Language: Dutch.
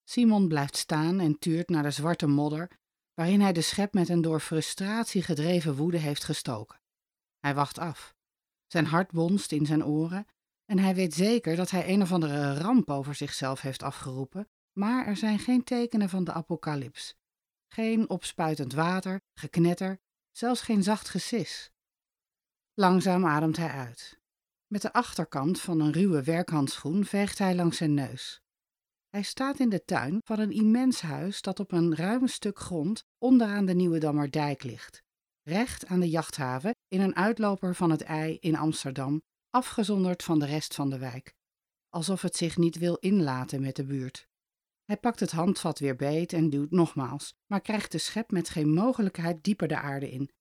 Simon blijft staan en tuurt naar de zwarte modder, waarin hij de schep met een door frustratie gedreven woede heeft gestoken. Hij wacht af. Zijn hart bonst in zijn oren en hij weet zeker dat hij een of andere ramp over zichzelf heeft afgeroepen, maar er zijn geen tekenen van de apocalyps. Geen opspuitend water, geknetter, zelfs geen zacht gesis. Langzaam ademt hij uit. Met de achterkant van een ruwe werkhandschoen veegt hij langs zijn neus. Hij staat in de tuin van een immens huis dat op een ruim stuk grond onderaan de Nieuwedammerdijk ligt, recht aan de jachthaven in een uitloper van het IJ in Amsterdam, afgezonderd van de rest van de wijk, alsof het zich niet wil inlaten met de buurt. Hij pakt het handvat weer beet en duwt nogmaals, maar krijgt de schep met geen mogelijkheid dieper de aarde in